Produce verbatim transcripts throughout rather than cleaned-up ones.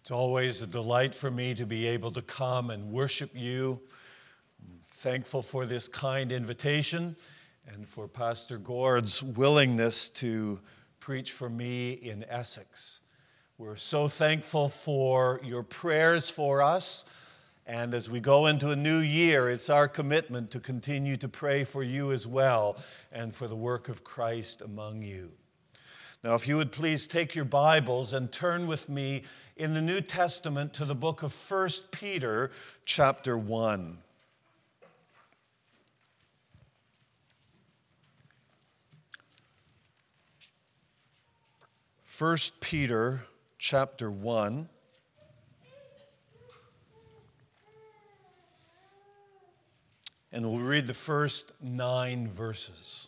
It's always a delight for me to be able to come and worship you. I'm thankful for this kind invitation and for Pastor Gord's willingness to preach for me in Essex. We're so thankful for your prayers for us. And as we go into a new year, it's our commitment to continue to pray for you as well and for the work of Christ among you. Now, if you would please take your Bibles and turn with me in the New Testament to the book of First Peter, chapter one. First Peter, chapter one. And we'll read the first nine verses.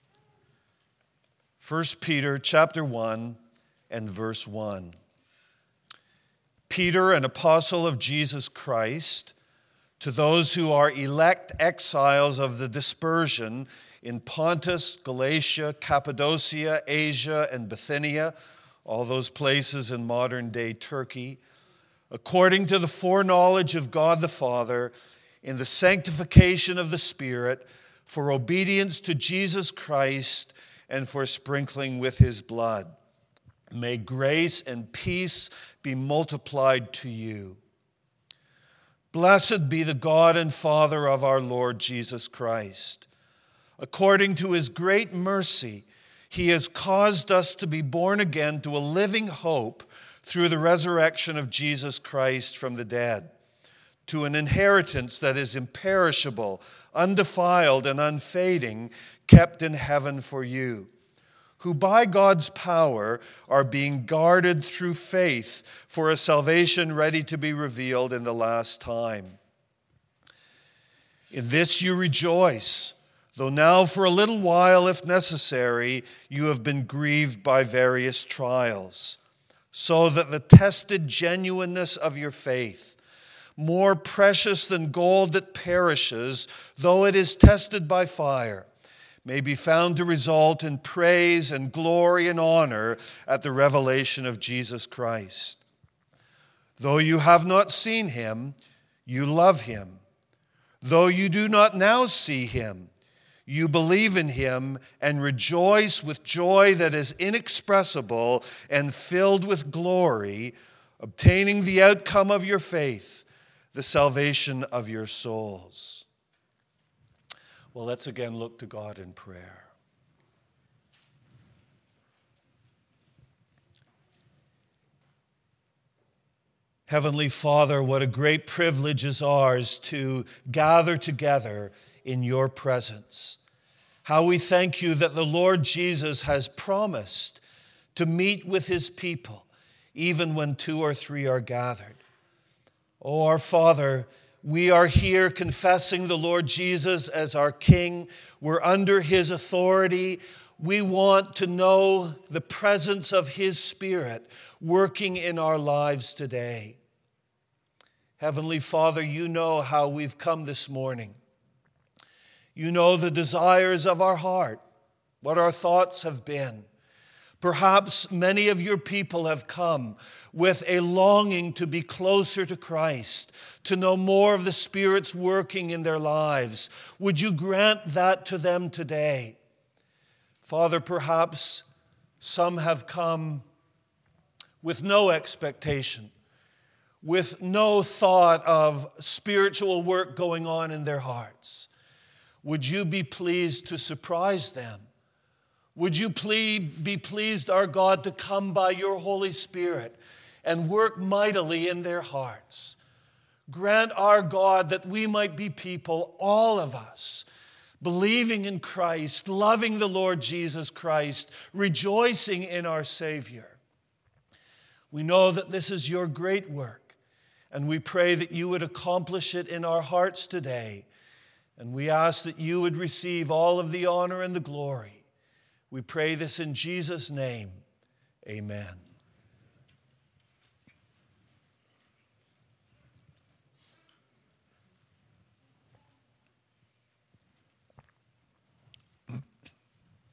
First Peter chapter one and verse one. Peter, an apostle of Jesus Christ, to those who are elect exiles of the dispersion in Pontus, Galatia, Cappadocia, Asia, and Bithynia, all those places in modern-day Turkey, according to the foreknowledge of God the Father, in the sanctification of the Spirit, for obedience to Jesus Christ, and for sprinkling with his blood. May grace and peace be multiplied to you. Blessed be the God and Father of our Lord Jesus Christ. According to his great mercy, he has caused us to be born again to a living hope through the resurrection of Jesus Christ from the dead, to an inheritance that is imperishable, undefiled, and unfading, kept in heaven for you, who by God's power are being guarded through faith for a salvation ready to be revealed in the last time. In this you rejoice, though now for a little while, if necessary, you have been grieved by various trials, so that the tested genuineness of your faith, more precious than gold that perishes, though it is tested by fire, may be found to result in praise and glory and honor at the revelation of Jesus Christ. Though you have not seen him, you love him. Though you do not now see him, you believe in him and rejoice with joy that is inexpressible and filled with glory, obtaining the outcome of your faith, the salvation of your souls. Well, let's again look to God in prayer. Heavenly Father, what a great privilege is ours to gather together in your presence. How we thank you that the Lord Jesus has promised to meet with his people, even when two or three are gathered. Oh, our Father, we are here confessing the Lord Jesus as our King. We're under his authority. We want to know the presence of his Spirit working in our lives today. Heavenly Father, you know how we've come this morning. You know the desires of our heart, what our thoughts have been. Perhaps many of your people have come with a longing to be closer to Christ, to know more of the Spirit's working in their lives. Would you grant that to them today? Father, perhaps some have come with no expectation, with no thought of spiritual work going on in their hearts. Would you be pleased to surprise them? Would you please be pleased, our God, to come by your Holy Spirit and work mightily in their hearts? Grant, our God, that we might be people, all of us, believing in Christ, loving the Lord Jesus Christ, rejoicing in our Savior. We know that this is your great work, and we pray that you would accomplish it in our hearts today. And we ask that you would receive all of the honor and the glory. We pray this in Jesus' name. Amen.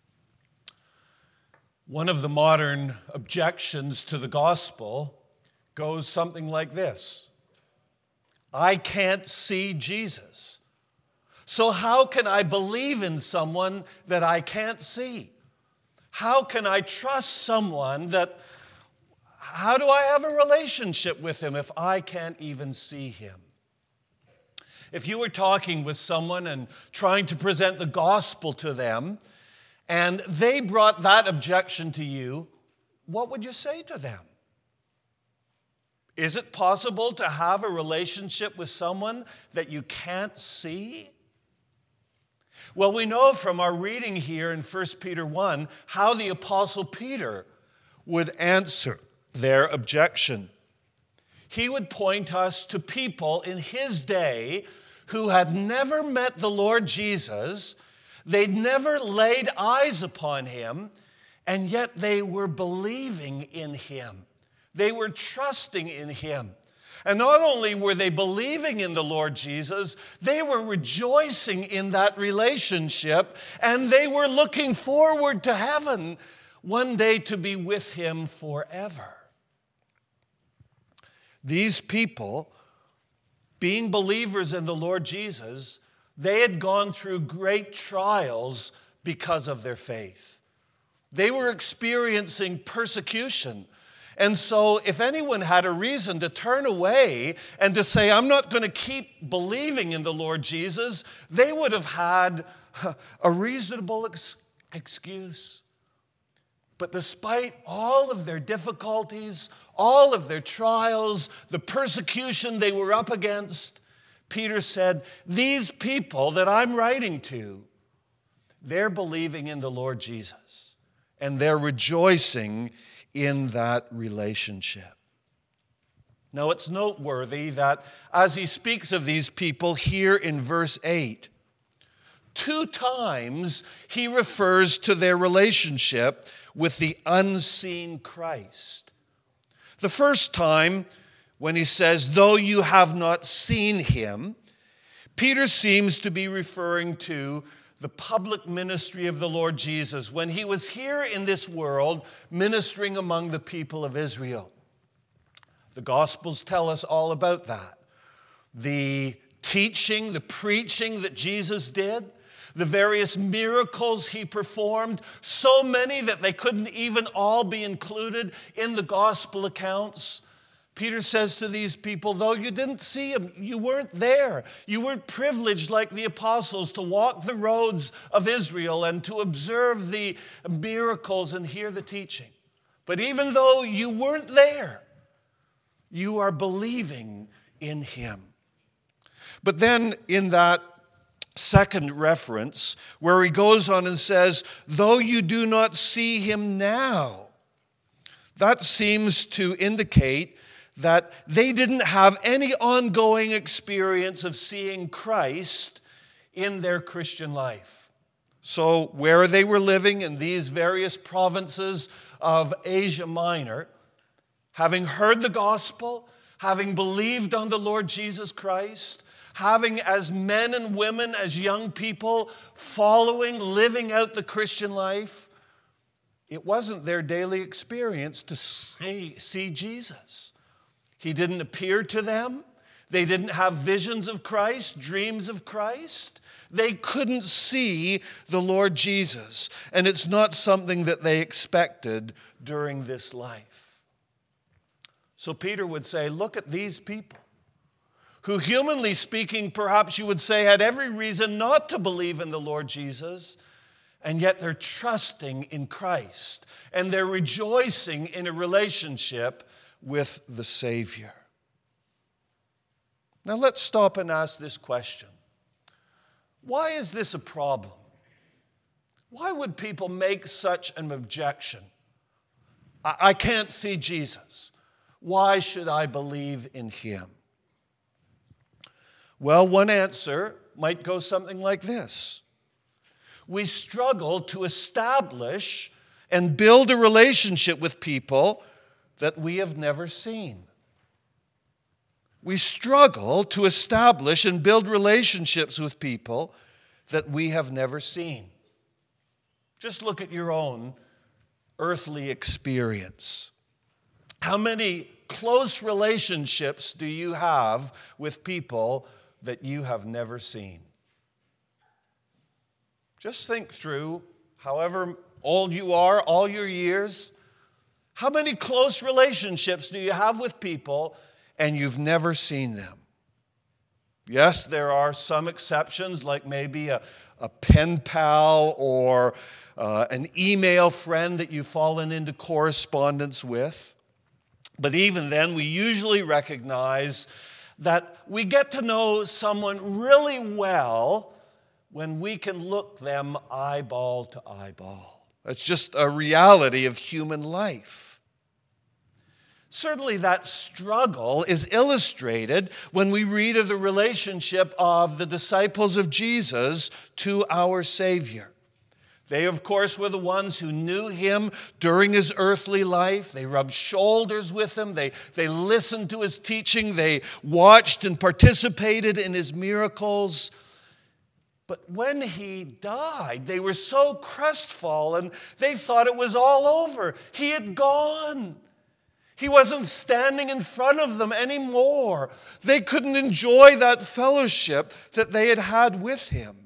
One of the modern objections to the gospel goes something like this: I can't see Jesus. So how can I believe in someone that I can't see? How can I trust someone that, how do I have a relationship with him if I can't even see him? If you were talking with someone and trying to present the gospel to them, and they brought that objection to you, what would you say to them? Is it possible to have a relationship with someone that you can't see? Well, we know from our reading here in First Peter one how the Apostle Peter would answer their objection. He would point us to people in his day who had never met the Lord Jesus, they'd never laid eyes upon him, and yet they were believing in him. They were trusting in him. And not only were they believing in the Lord Jesus, they were rejoicing in that relationship, and they were looking forward to heaven one day to be with him forever. These people, being believers in the Lord Jesus, they had gone through great trials because of their faith. They were experiencing persecution. And so if anyone had a reason to turn away and to say, I'm not going to keep believing in the Lord Jesus, they would have had a reasonable ex- excuse. But despite all of their difficulties, all of their trials, the persecution they were up against, Peter said, these people that I'm writing to, they're believing in the Lord Jesus, and they're rejoicing in that relationship. Now, it's noteworthy that as he speaks of these people here in verse eight, two times he refers to their relationship with the unseen Christ. The first time, when he says, though you have not seen him, Peter seems to be referring to the public ministry of the Lord Jesus when he was here in this world ministering among the people of Israel. The Gospels tell us all about that. The teaching, the preaching that Jesus did, the various miracles he performed, so many that they couldn't even all be included in the gospel accounts. Peter says to these people, though you didn't see him, you weren't there. You weren't privileged like the apostles to walk the roads of Israel and to observe the miracles and hear the teaching. But even though you weren't there, you are believing in him. But then in that second reference, where he goes on and says, though you do not see him now, that seems to indicate that they didn't have any ongoing experience of seeing Christ in their Christian life. So where they were living in these various provinces of Asia Minor, having heard the gospel, having believed on the Lord Jesus Christ, having as men and women, as young people, following, living out the Christian life, it wasn't their daily experience to see, see Jesus. He didn't appear to them. They didn't have visions of Christ, dreams of Christ. They couldn't see the Lord Jesus. And it's not something that they expected during this life. So Peter would say, look at these people who, humanly speaking, perhaps you would say had every reason not to believe in the Lord Jesus, and yet they're trusting in Christ, and they're rejoicing in a relationship with the Savior. Now let's stop and ask this question. Why is this a problem? Why would people make such an objection? I, I can't see Jesus. Why should I believe in him? Well, one answer might go something like this. We struggle to establish and build a relationship with people that we have never seen. We struggle to establish and build relationships with people that we have never seen. Just look at your own earthly experience. How many close relationships do you have with people that you have never seen? Just think through, however old you are, all your years, how many close relationships do you have with people and you've never seen them? Yes, there are some exceptions, like maybe a, a pen pal or uh, an email friend that you've fallen into correspondence with. But even then, we usually recognize that we get to know someone really well when we can look them eyeball to eyeball. That's just a reality of human life. Certainly that struggle is illustrated when we read of the relationship of the disciples of Jesus to our Savior. They, of course, were the ones who knew him during his earthly life. They rubbed shoulders with him. They, they listened to his teaching. They watched and participated in his miracles. But when he died, they were so crestfallen, they thought it was all over. He had gone. He wasn't standing in front of them anymore. They couldn't enjoy that fellowship that they had had with him.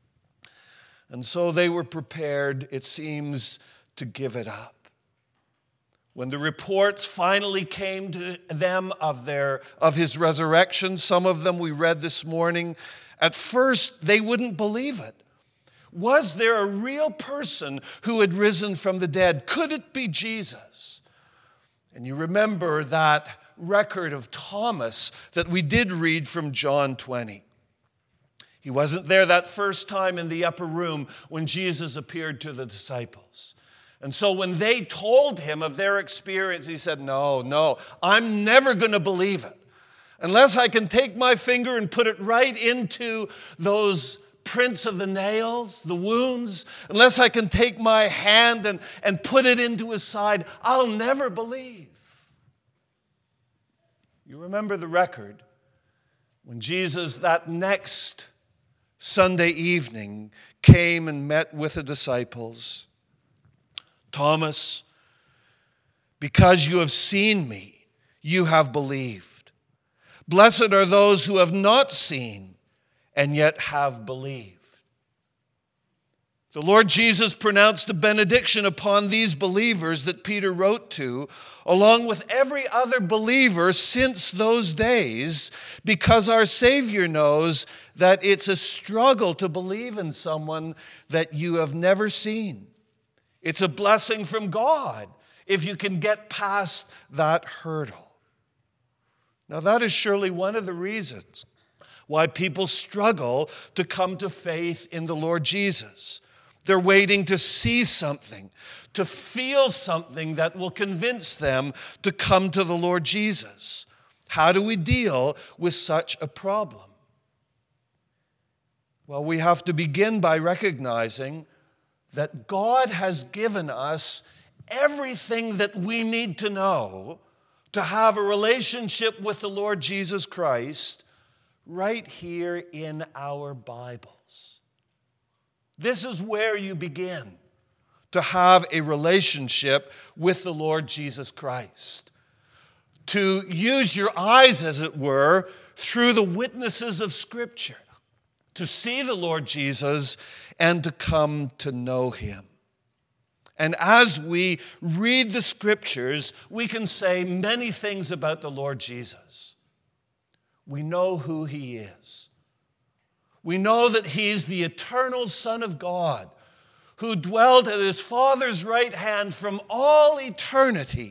And so they were prepared, it seems, to give it up. When the reports finally came to them of their of his resurrection, some of them we read this morning, at first they wouldn't believe it. Was there a real person who had risen from the dead? Could it be Jesus? And you remember that record of Thomas that we did read from John twenty. He wasn't there that first time in the upper room when Jesus appeared to the disciples. And so when they told him of their experience, he said, no, no, I'm never going to believe it unless I can take my finger and put it right into those prints of the nails, the wounds, unless I can take my hand and, and put it into his side, I'll never believe. You remember the record when Jesus that next Sunday evening came and met with the disciples. Thomas, because you have seen me, you have believed. Blessed are those who have not seen and yet have believed. The Lord Jesus pronounced a benediction upon these believers that Peter wrote to, along with every other believer since those days, because our Savior knows that it's a struggle to believe in someone that you have never seen. It's a blessing from God if you can get past that hurdle. Now, that is surely one of the reasons why people struggle to come to faith in the Lord Jesus. They're waiting to see something, to feel something that will convince them to come to the Lord Jesus. How do we deal with such a problem? Well, we have to begin by recognizing that God has given us everything that we need to know to have a relationship with the Lord Jesus Christ right here in our Bibles. This is where you begin to have a relationship with the Lord Jesus Christ. To use your eyes, as it were, through the witnesses of Scripture, to see the Lord Jesus and to come to know him. And as we read the Scriptures, we can say many things about the Lord Jesus. We know who he is. We know that he's the eternal Son of God who dwelt at his Father's right hand from all eternity.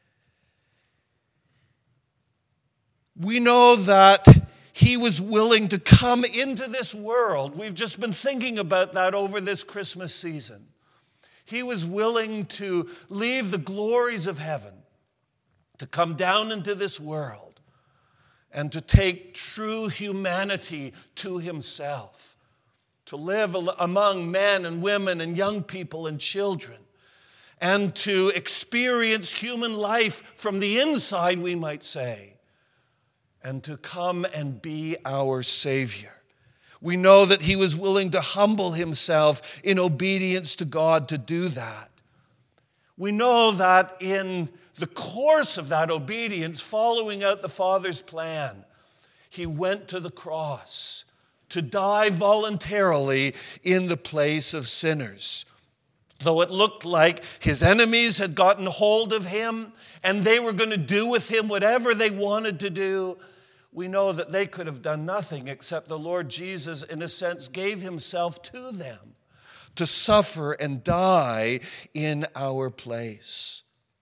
We know that he was willing to come into this world. We've just been thinking about that over this Christmas season. He was willing to leave the glories of heaven, to come down into this world, and to take true humanity to himself, to live among men and women and young people and children, and to experience human life from the inside, we might say, and to come and be our Savior. We know that he was willing to humble himself in obedience to God to do that. We know that in the course of that obedience, following out the Father's plan, he went to the cross to die voluntarily in the place of sinners. Though it looked like his enemies had gotten hold of him and they were going to do with him whatever they wanted to do, we know that they could have done nothing except the Lord Jesus, in a sense, gave himself to them to suffer and die in our place.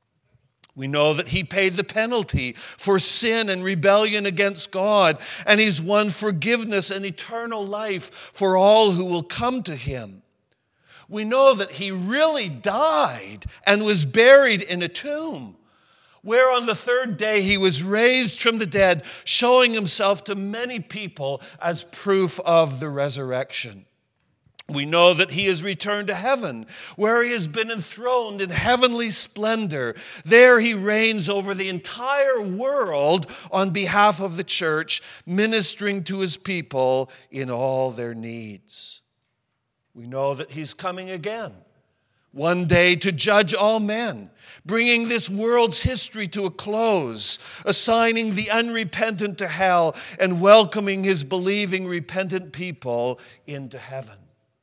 We know that he paid the penalty for sin and rebellion against God, and he's won forgiveness and eternal life for all who will come to him. We know that he really died and was buried in a tomb, where on the third day he was raised from the dead, showing himself to many people as proof of the resurrection. We know that he has returned to heaven, where he has been enthroned in heavenly splendor. There he reigns over the entire world on behalf of the church, ministering to his people in all their needs. We know that he's coming again, one day to judge all men, bringing this world's history to a close, assigning the unrepentant to hell, and welcoming his believing, repentant people into heaven.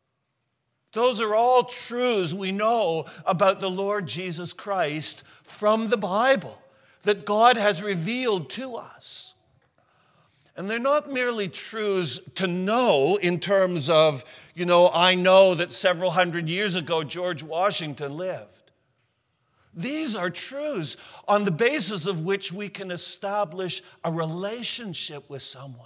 Those are all truths we know about the Lord Jesus Christ from the Bible that God has revealed to us. And they're not merely truths to know in terms of, you know, I know that several hundred years ago George Washington lived. These are truths on the basis of which we can establish a relationship with someone.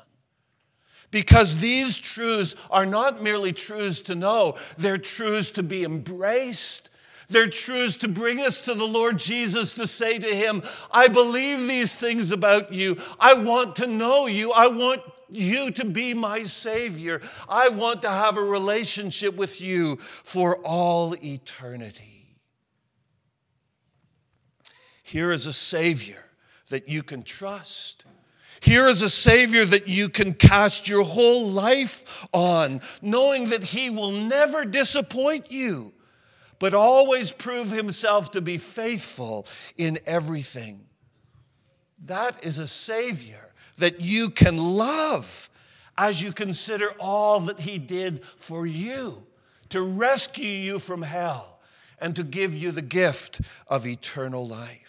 Because these truths are not merely truths to know, they're truths to be embraced. They're truths to bring us to the Lord Jesus, to say to him, I believe these things about you. I want to know you. I want you to be my Savior. I want to have a relationship with you for all eternity. Here is a Savior that you can trust. Here is a Savior that you can cast your whole life on, knowing that he will never disappoint you, but always prove himself to be faithful in everything. That is a Savior that you can love as you consider all that he did for you, to rescue you from hell and to give you the gift of eternal life.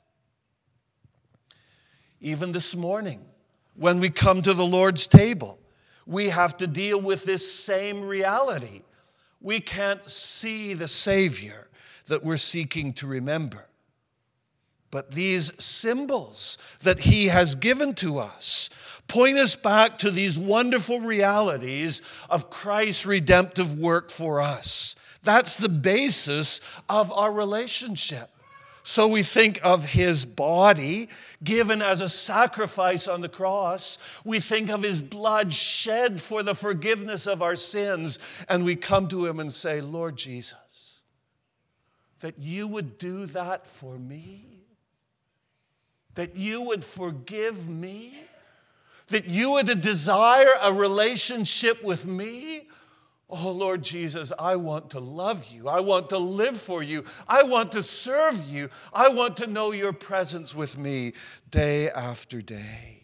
Even this morning, when we come to the Lord's table, we have to deal with this same reality. We can't see the Savior that we're seeking to remember. But these symbols that he has given to us point us back to these wonderful realities of Christ's redemptive work for us. That's the basis of our relationship. So we think of his body given as a sacrifice on the cross. We think of his blood shed for the forgiveness of our sins. And we come to him and say, Lord Jesus, that you would do that for me? That you would forgive me? That you would desire a relationship with me? Oh, Lord Jesus, I want to love you. I want to live for you. I want to serve you. I want to know your presence with me day after day.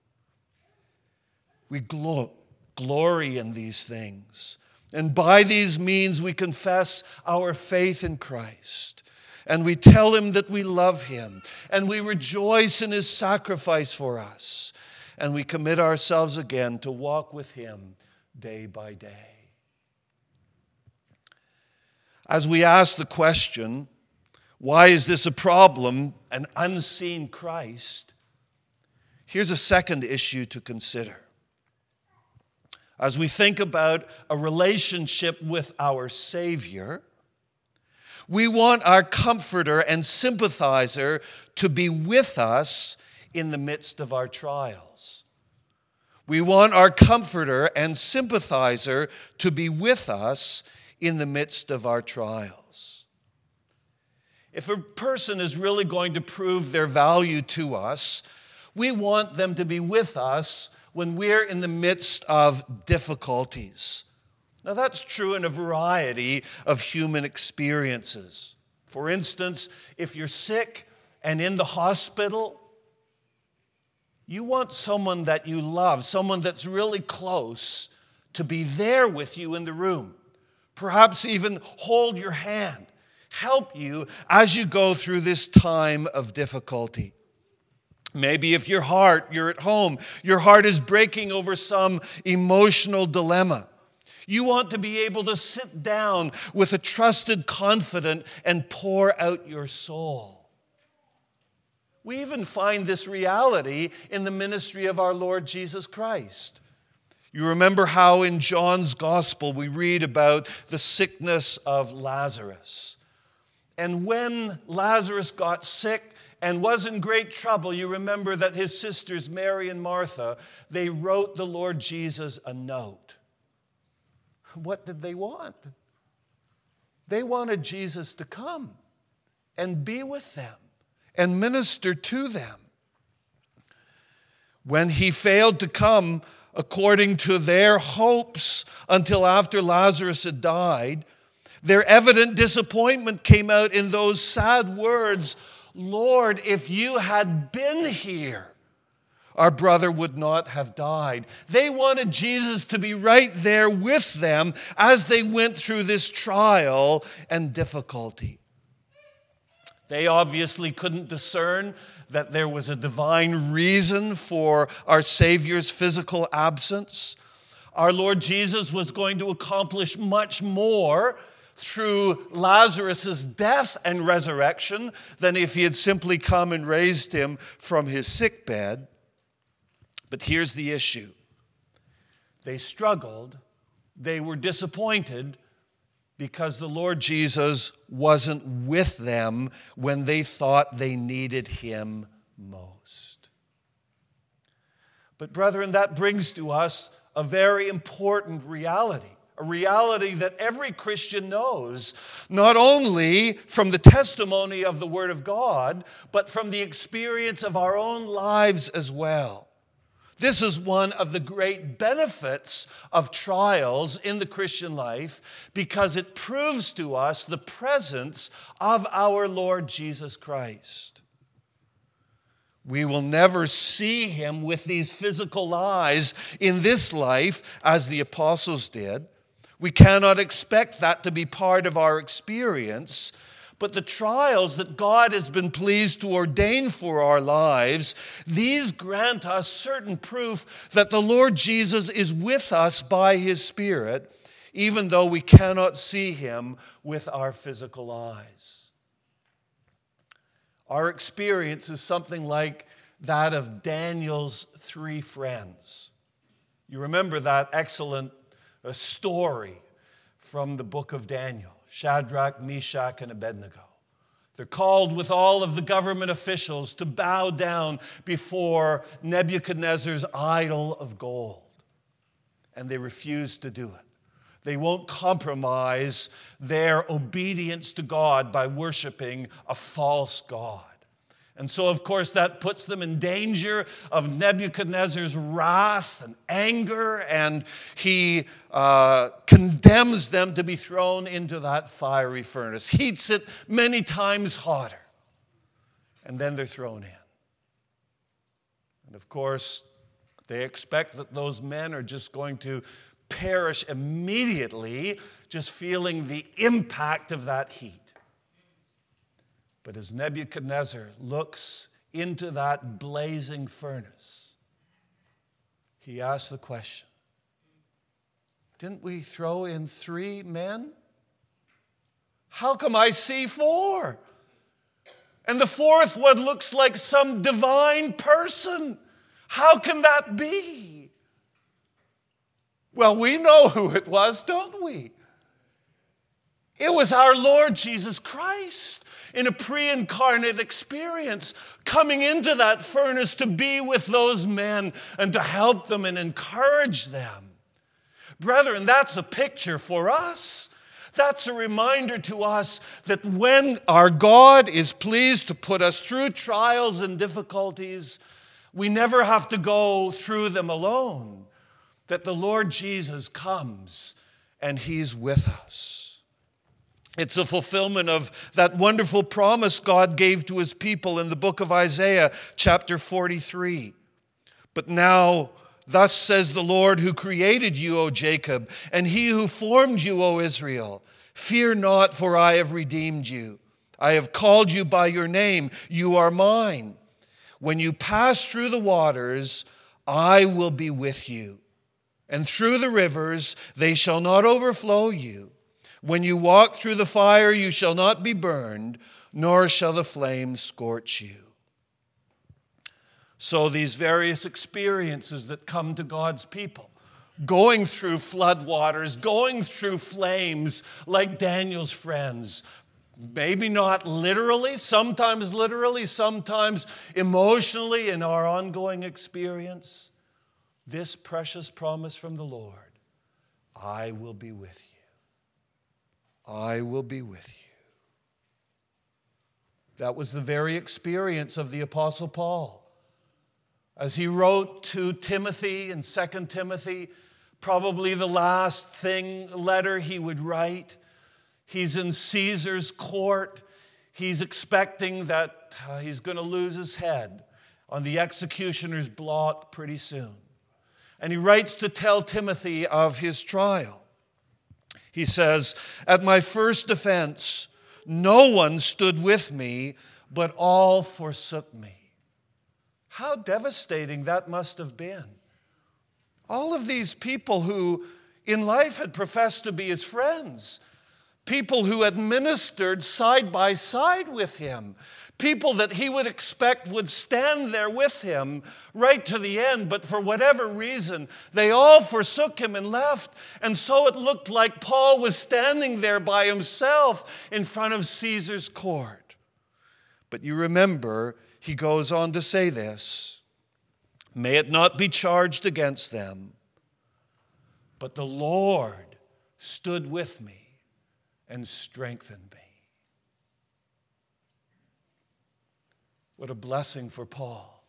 We glo- glory in these things. And by these means, we confess our faith in Christ. And we tell him that we love him. And we rejoice in his sacrifice for us. And we commit ourselves again to walk with him day by day. As we ask the question, why is this a problem, an unseen Christ? Here's a second issue to consider. As we think about a relationship with our Savior, we want our comforter and sympathizer to be with us in the midst of our trials. We want our comforter and sympathizer to be with us in the midst of our trials. If a person is really going to prove their value to us, we want them to be with us when we're in the midst of difficulties. Now, that's true in a variety of human experiences. For instance, if you're sick and in the hospital, you want someone that you love, someone that's really close, to be there with you in the room. Perhaps even hold your hand, help you as you go through this time of difficulty. Maybe if your heart, you're at home, your heart is breaking over some emotional dilemma. You want to be able to sit down with a trusted confidant and pour out your soul. We even find this reality in the ministry of our Lord Jesus Christ. You remember how in John's Gospel we read about the sickness of Lazarus. And when Lazarus got sick and was in great trouble, you remember that his sisters, Mary and Martha, they wrote the Lord Jesus a note. What did they want? They wanted Jesus to come and be with them and minister to them. When he failed to come according to their hopes until after Lazarus had died, their evident disappointment came out in those sad words, "Lord, if you had been here, our brother would not have died." They wanted Jesus to be right there with them as they went through this trial and difficulty. They obviously couldn't discern that there was a divine reason for our Savior's physical absence. Our Lord Jesus was going to accomplish much more through Lazarus' death and resurrection than if he had simply come and raised him from his sickbed. But here's the issue. They struggled, they were disappointed because the Lord Jesus wasn't with them when they thought they needed him most. But brethren, that brings to us a very important reality. A reality that every Christian knows, not only from the testimony of the Word of God, but from the experience of our own lives as well. This is one of the great benefits of trials in the Christian life because it proves to us the presence of our Lord Jesus Christ. We will never see him with these physical eyes in this life as the apostles did. We cannot expect that to be part of our experience. But the trials that God has been pleased to ordain for our lives, these grant us certain proof that the Lord Jesus is with us by his Spirit, even though we cannot see him with our physical eyes. Our experience is something like that of Daniel's three friends. You remember that excellent uh, story from the book of Daniel. Shadrach, Meshach, and Abednego. They're called with all of the government officials to bow down before Nebuchadnezzar's idol of gold. And they refuse to do it. They won't compromise their obedience to God by worshiping a false god. And so, of course, that puts them in danger of Nebuchadnezzar's wrath and anger, and he uh, condemns them to be thrown into that fiery furnace, heats it many times hotter, and then they're thrown in. And, of course, they expect that those men are just going to perish immediately, just feeling the impact of that heat. But as Nebuchadnezzar looks into that blazing furnace, he asks the question, didn't we throw in three men? How come I see four? And the fourth one looks like some divine person. How can that be? Well, we know who it was, don't we? It was our Lord Jesus Christ in a pre-incarnate experience, coming into that furnace to be with those men and to help them and encourage them. Brethren, that's a picture for us. That's a reminder to us that when our God is pleased to put us through trials and difficulties, we never have to go through them alone, that the Lord Jesus comes and he's with us. It's a fulfillment of that wonderful promise God gave to his people in the book of Isaiah, chapter forty-three. But now, thus says the Lord who created you, O Jacob, and he who formed you, O Israel, fear not, for I have redeemed you. I have called you by your name. You are mine. When you pass through the waters, I will be with you. And through the rivers, they shall not overflow you. When you walk through the fire, you shall not be burned, nor shall the flames scorch you. So these various experiences that come to God's people, going through flood waters, going through flames like Daniel's friends, maybe not literally, sometimes literally, sometimes emotionally in our ongoing experience, this precious promise from the Lord, I will be with you. I will be with you. That was the very experience of the Apostle Paul. As he wrote to Timothy in Second Timothy, probably the last thing, letter he would write, he's in Caesar's court. He's expecting that uh, he's going to lose his head on the executioner's block pretty soon. And he writes to tell Timothy of his trial. He says, at my first defense, no one stood with me, but all forsook me. How devastating that must have been. All of these people who in life had professed to be his friends, people who had ministered side by side with him, people that he would expect would stand there with him right to the end, but for whatever reason, they all forsook him and left. And so it looked like Paul was standing there by himself in front of Caesar's court. But you remember, he goes on to say this, may it not be charged against them, but the Lord stood with me and strengthened me. What a blessing for Paul.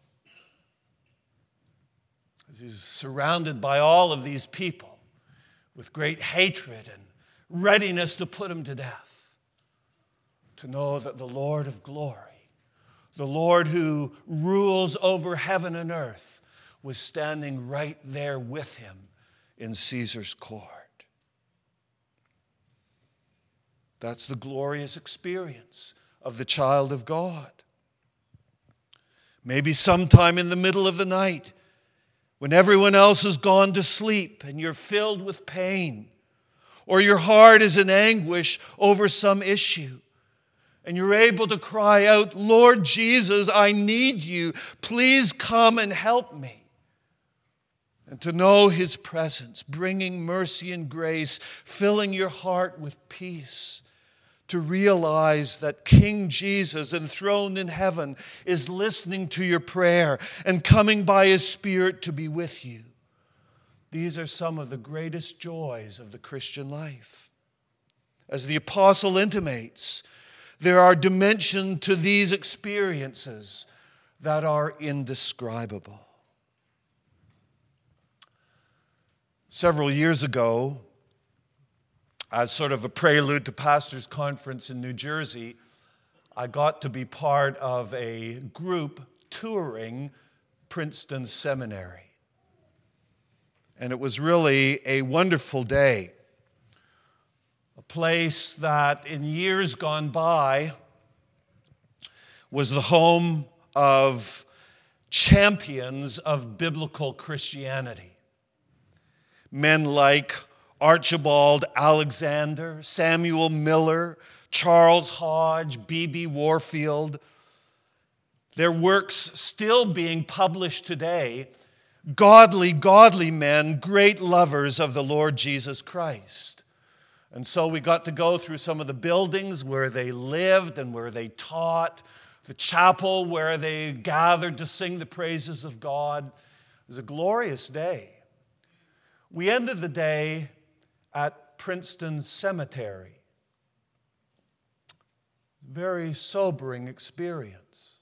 As he's surrounded by all of these people with great hatred and readiness to put him to death, to know that the Lord of glory, the Lord who rules over heaven and earth, was standing right there with him in Caesar's court. That's the glorious experience of the child of God. Maybe sometime in the middle of the night, when everyone else has gone to sleep and you're filled with pain, or your heart is in anguish over some issue, and you're able to cry out, Lord Jesus, I need you. Please come and help me. And to know his presence, bringing mercy and grace, filling your heart with peace. To realize that King Jesus, enthroned in heaven, is listening to your prayer and coming by his Spirit to be with you. These are some of the greatest joys of the Christian life. As the apostle intimates, there are dimensions to these experiences that are indescribable. Several years ago, as sort of a prelude to Pastors' Conference in New Jersey, I got to be part of a group touring Princeton Seminary. And it was really a wonderful day. A place that in years gone by was the home of champions of biblical Christianity. Men like Archibald Alexander, Samuel Miller, Charles Hodge, B B Warfield. Their works still being published today. Godly, godly men, great lovers of the Lord Jesus Christ. And so we got to go through some of the buildings where they lived and where they taught, the chapel where they gathered to sing the praises of God. It was a glorious day. We ended the day at Princeton Cemetery. Very sobering experience.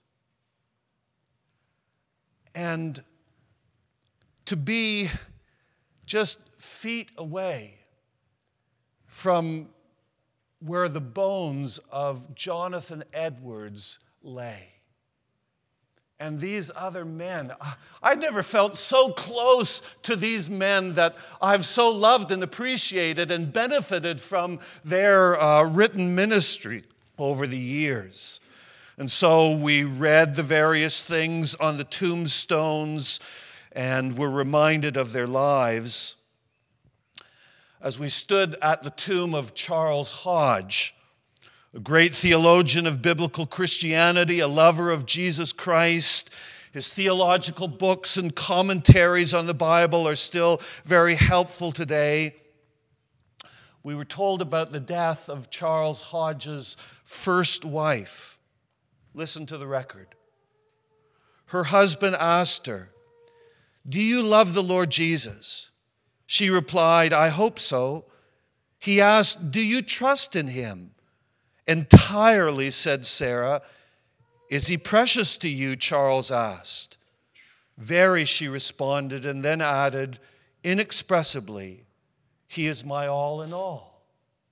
And to be just feet away from where the bones of Jonathan Edwards lay. And these other men, I never felt so close to these men that I've so loved and appreciated and benefited from their uh, written ministry over the years. And so we read the various things on the tombstones and were reminded of their lives. As we stood at the tomb of Charles Hodge, a great theologian of biblical Christianity, a lover of Jesus Christ. His theological books and commentaries on the Bible are still very helpful today. We were told about the death of Charles Hodge's first wife. Listen to the record. Her husband asked her, "Do you love the Lord Jesus?" She replied, "I hope so." He asked, "Do you trust in him?" "Entirely," said Sarah. "Is he precious to you?" Charles asked. "Very," she responded, and then added, inexpressibly, "He is my all in all."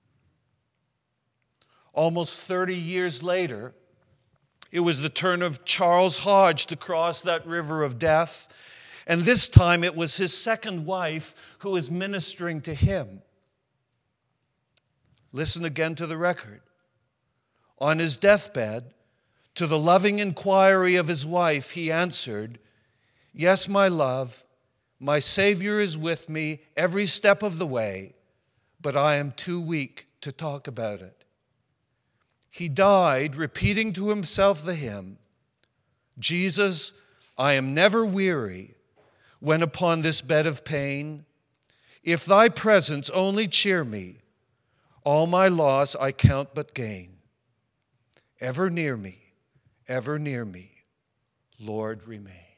Almost thirty years later, it was the turn of Charles Hodge to cross that river of death, and this time it was his second wife who was ministering to him. Listen again to the record. On his deathbed, to the loving inquiry of his wife, he answered, "Yes, my love, my Savior is with me every step of the way, but I am too weak to talk about it." He died repeating to himself the hymn, "Jesus, I am never weary when upon this bed of pain. If thy presence only cheer me, all my loss I count but gain. Ever near me, ever near me, Lord, remain."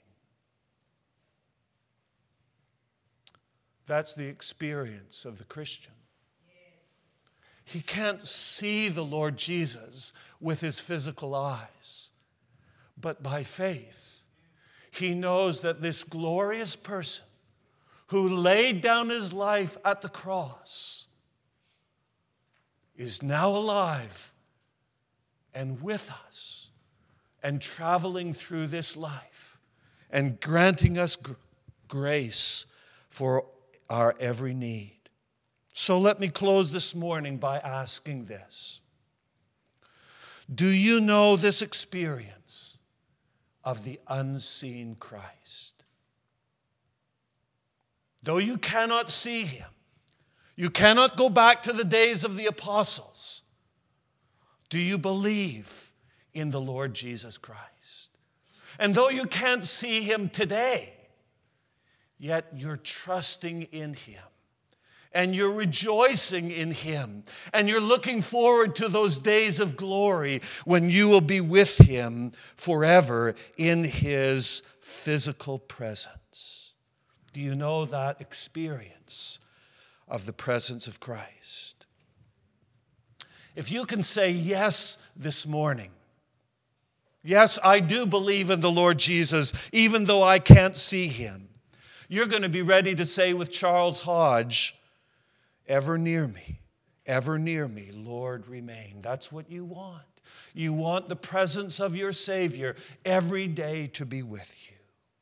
That's the experience of the Christian. He can't see the Lord Jesus with his physical eyes, but by faith, he knows that this glorious person who laid down his life at the cross is now alive and with us and traveling through this life and granting us gr- grace for our every need. So let me close this morning by asking this. Do you know this experience of the unseen Christ? Though you cannot see him, you cannot go back to the days of the apostles. Do you believe in the Lord Jesus Christ? And though you can't see him today, yet you're trusting in him. And you're rejoicing in him. And you're looking forward to those days of glory when you will be with him forever in his physical presence. Do you know that experience of the presence of Christ? If you can say yes this morning, yes, I do believe in the Lord Jesus, even though I can't see him, you're going to be ready to say with Charles Hodge, "Ever near me, ever near me, Lord, remain." That's what you want. You want the presence of your Savior every day to be with you.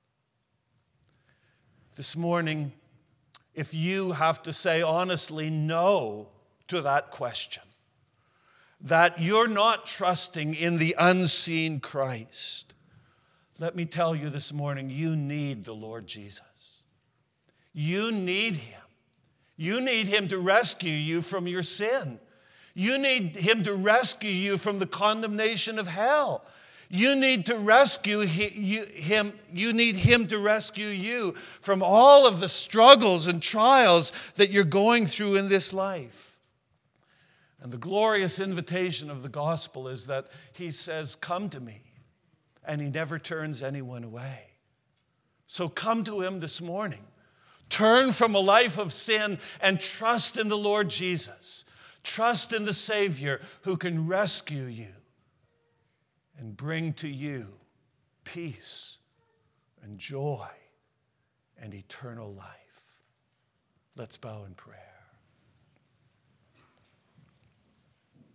This morning, if you have to say honestly no to that question, that you're not trusting in the unseen Christ, let me tell you this morning, you need the Lord Jesus. You need him. You need him to rescue you from your sin. You need him to rescue you from the condemnation of hell. You need to rescue him. You need him to rescue you from all of the struggles and trials that you're going through in this life. And the glorious invitation of the gospel is that he says, "Come to me," and he never turns anyone away. So come to him this morning. Turn from a life of sin and trust in the Lord Jesus. Trust in the Savior who can rescue you and bring to you peace and joy and eternal life. Let's bow in prayer.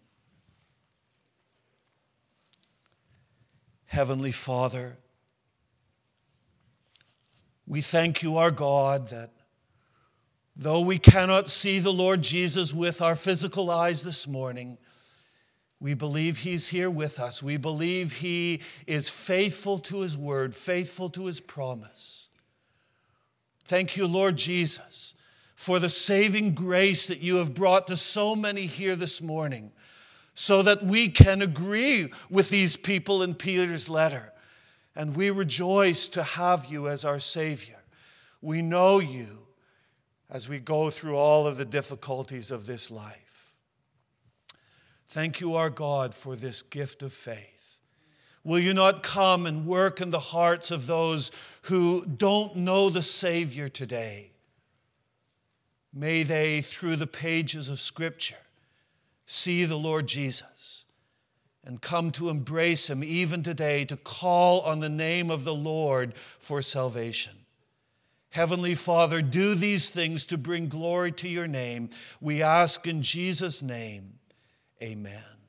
Heavenly Father, we thank you, our God, that though we cannot see the Lord Jesus with our physical eyes this morning, we believe he's here with us. We believe he is faithful to his word, faithful to his promise. Thank you, Lord Jesus, for the saving grace that you have brought to so many here this morning, so that we can agree with these people in Peter's letter. And we rejoice to have you as our Savior. We know you as we go through all of the difficulties of this life. Thank you, our God, for this gift of faith. Will you not come and work in the hearts of those who don't know the Savior today? May they, through the pages of Scripture, see the Lord Jesus and come to embrace him even today, to call on the name of the Lord for salvation. Heavenly Father, do these things to bring glory to your name. We ask in Jesus' name, amen.